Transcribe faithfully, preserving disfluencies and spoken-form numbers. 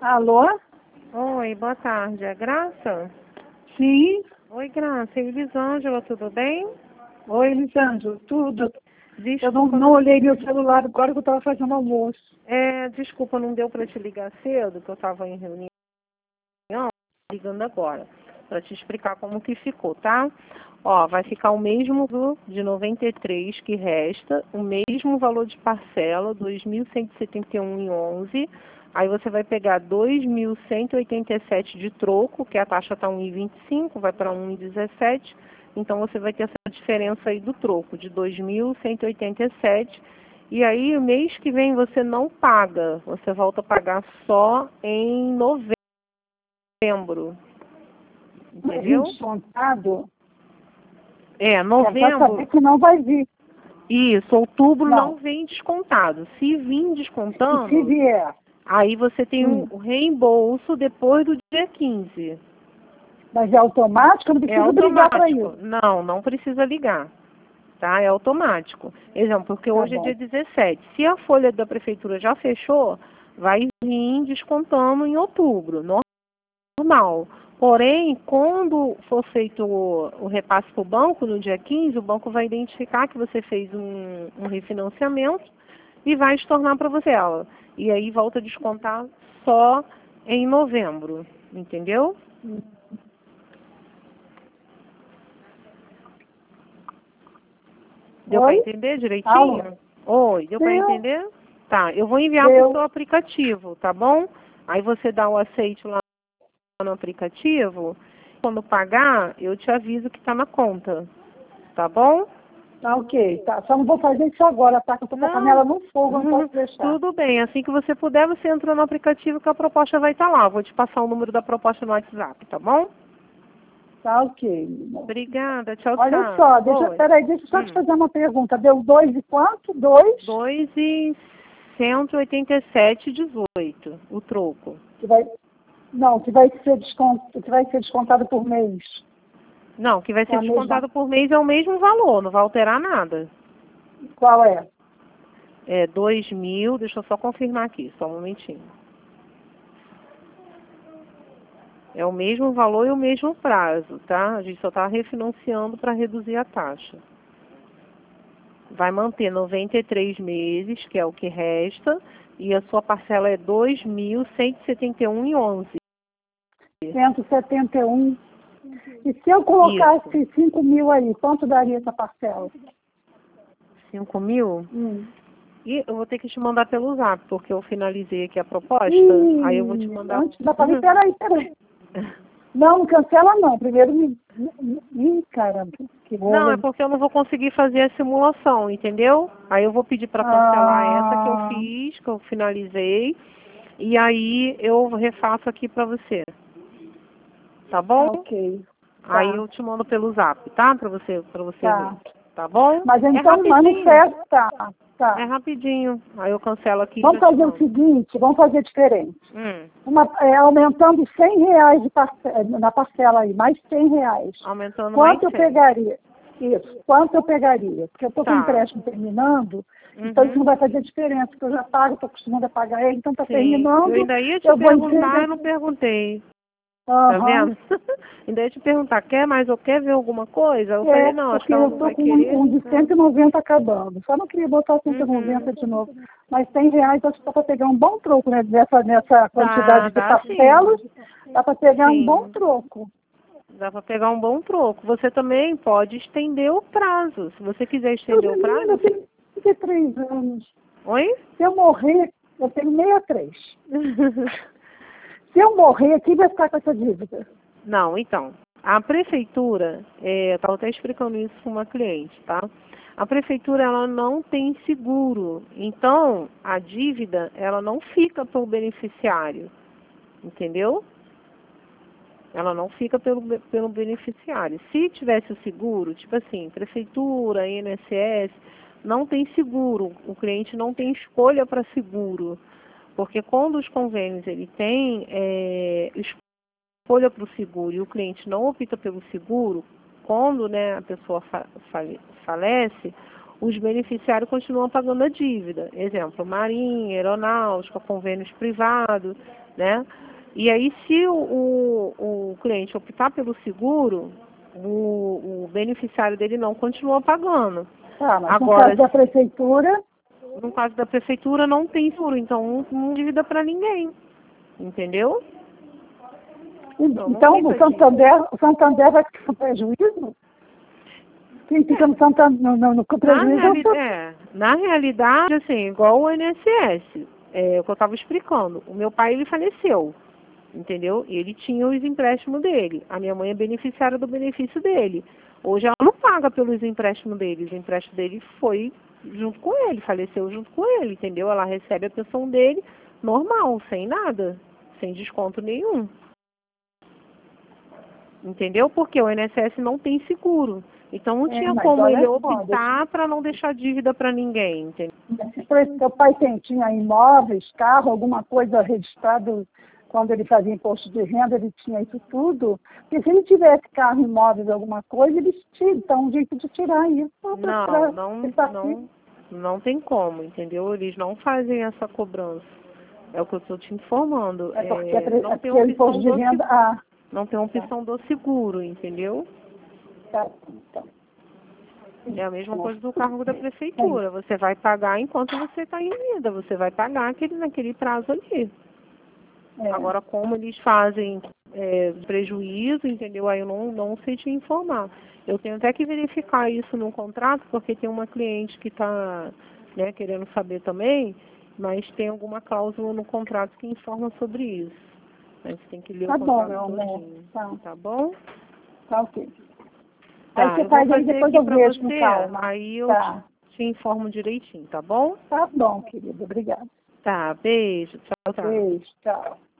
Alô? Oi, boa tarde. É Graça? Sim. Oi, Graça. Elisângela, tudo bem? Oi, Elisângela, tudo. Desculpa, Eu não, não olhei meu celular agora que eu estava fazendo almoço. É, desculpa, não deu para te ligar cedo, que eu estava em reunião, ligando agora, para te explicar como que ficou, tá? Ó, vai ficar o mesmo de noventa e três que resta, o mesmo valor de parcela, dois mil cento e setenta e um e onze. Aí você vai pegar dois mil cento e oitenta e sete de troco, que a taxa está um vírgula vinte e cinco, vai para um vírgula dezessete. Então você vai ter essa diferença aí do troco, de dois mil cento e oitenta e sete. E aí, o mês que vem você não paga, você volta a pagar só em novembro. Entendeu? Descontado? É, É só novembro. saber que não vai vir. Isso, outubro não, Não. vem descontado. Se vir E se descontando, vier? aí você tem Hum. o reembolso depois do dia quinze. Mas é automático? Eu não É preciso brigar para automático. isso. Não, não precisa ligar. Tá? É automático. Exemplo, porque Tá hoje é bom. dia dezessete. Se a folha da prefeitura já fechou, vai vir descontando em outubro, normal. Porém, quando for feito o, o repasse para o banco, no dia quinze, o banco vai identificar que você fez um, um refinanciamento e vai estornar para você ela. E aí volta a descontar só em novembro, entendeu? Deu para Oi? entender direitinho? Alô? Oi, deu para Deu. entender? Tá, eu vou enviar para o Deu. seu aplicativo, tá bom? Aí você dá o aceite lá no aplicativo. Quando pagar, eu te aviso que está na conta, tá bom? Tá ok. Tá. Só não vou fazer isso agora, tá? Que eu tô com a panela Não, no fogo, não posso deixar. tudo bem. Assim que você puder, você entra no aplicativo que a proposta vai estar lá. Vou te passar o número da proposta no WhatsApp, tá bom? Tá ok, menina. Obrigada, tchau, Olha tchau. só, deixa, Oi. peraí, deixa eu só te Hum. fazer uma pergunta. Deu dois e quanto? Dois? dois e cento e oitenta e sete e dezoito, o troco. Que vai, não, que vai ser descontado, que vai ser descontado por mês. Não, que vai É ser a mesma. descontado por mês é o mesmo valor, não vai alterar nada. Qual é? É dois mil, deixa eu só confirmar aqui, só um momentinho. É o mesmo valor e o mesmo prazo, tá? A gente só está refinanciando para reduzir a taxa. Vai manter noventa e três meses, que é o que resta, e a sua parcela é dois mil cento e setenta e um e onze. cento e setenta e um. E se eu colocasse cinco mil aí, quanto daria essa parcela? cinco mil? Hum. E eu vou ter que te mandar pelo zap, porque eu finalizei aqui a proposta. Aí eu vou te Ih, mandar. antes da palavra, peraí, peraí. Não, não cancela não. Primeiro me. Ih, caramba, que Não, é rolo. porque eu não vou conseguir fazer a simulação, entendeu? Aí eu vou pedir para cancelar essa que eu Ah, fiz, que eu finalizei, e aí eu refaço aqui para você, tá bom? tá ok. Aí Tá, eu te mando pelo zap, tá? Para você, para você ver, tá. tá bom? Mas É então rapidinho, manifesta. é Tá. rapidinho. Aí eu cancelo aqui e Vamos já te fazer o mando. seguinte, vamos fazer diferente. Hum, Uma, é, aumentando cem reais de parce- na parcela aí, mais cem reais. aumentando mais Quanto eu cem. pegaria? Isso, quanto eu pegaria? Porque eu estou com o Tá. empréstimo terminando, então isso Uhum. não vai fazer diferença, porque eu já pago, estou acostumada a pagar ele, então está Sim. Eu terminando, ainda ia te eu vou perguntar, entregar. eu não perguntei. Tá Aham. vendo? Ainda ia te perguntar, quer mais ou quer ver alguma coisa? Eu É, falei, não, acho que porque ela eu não estou vai com um, querer. um de É. cento e noventa acabando. Só não queria botar cento e noventa Uhum. de novo. Mas cem reais acho que dá para pegar um bom troco, né? Nessa, nessa Dá, quantidade de dá sim. parcelas, dá para pegar um bom Sim. troco. Dá pra pegar um bom troco. Você também pode estender o prazo. Se você quiser Eu, estender o menina, prazo, eu você... tenho trinta e três anos. Oi? Se eu morrer, eu tenho sessenta e três. Se eu morrer, quem vai ficar com essa dívida? Não, então, a prefeitura, é, eu estava até explicando isso para uma cliente, tá? A prefeitura, ela não tem seguro, então a dívida, ela não fica para o beneficiário, entendeu? Ela não fica pelo, be- pelo beneficiário. Se tivesse o seguro, tipo assim, prefeitura, I N S S, não tem seguro, o cliente não tem escolha para seguro, porque quando os convênios ele tem é, escolha para o seguro e o cliente não opta pelo seguro, quando, né, a pessoa fa fale falece, os beneficiários continuam pagando a dívida. Exemplo, marinha, aeronáutica, convênios privados, né? E aí, se o, o, o cliente optar pelo seguro, o, o beneficiário dele não continua pagando. Tá, mas Agora, no caso da prefeitura... No caso da prefeitura, não tem seguro, então não dívida para ninguém. Entendeu? Então, então o, Santander, o Santander vai ficar com prejuízo? Quem fica no, Santander, no, no, no prejuízo na, reali é... é, na realidade, assim, igual o I N S S, é o que eu estava explicando. O meu pai, ele faleceu, entendeu? Ele tinha os empréstimos dele. A minha mãe é beneficiária do benefício dele. Hoje ela não paga pelos empréstimos dele. O empréstimo dele foi junto com ele, faleceu junto com ele, entendeu? Ela recebe a pensão dele normal, sem nada, sem desconto nenhum. Entendeu? Porque o I N S S não tem seguro. Então não É, tinha como ele só, optar para não deixar dívida para ninguém, entendeu? Se seu pai tem, tinha imóveis, carro, alguma coisa registrada, quando ele fazia imposto de renda, ele tinha isso tudo. Porque se ele tivesse carro, imóveis, alguma coisa, ele tinha então um jeito de tirar isso. Não, pra, não, tá não, não tem como, entendeu? Eles não fazem essa cobrança. É o que eu estou te informando. É porque, É, é, não é tem porque o opção imposto de do renda... seguro. Ah, Não tem opção do seguro, entendeu? tá, então. É a mesma coisa do cargo da prefeitura. Você vai pagar enquanto você está em vida. Você vai pagar aquele, naquele prazo ali. É. Agora, como eles fazem é, prejuízo, entendeu? Aí eu não, não sei te informar. Eu tenho até que verificar isso no contrato, porque tem uma cliente que está, né, querendo saber também, mas tem alguma cláusula no contrato que informa sobre isso. A gente tem que ler Tá o bom, contrato meu amor. todinho. Tá. Tá bom? Tá ok. Tá, Aí você eu vou faz aí, fazer depois aqui eu pra vejo com você, calma. aí eu Tá. te, te informo direitinho, tá bom? Tá bom, querida. Obrigada. Tá, beijo, tchau, tchau. Beijo, tchau.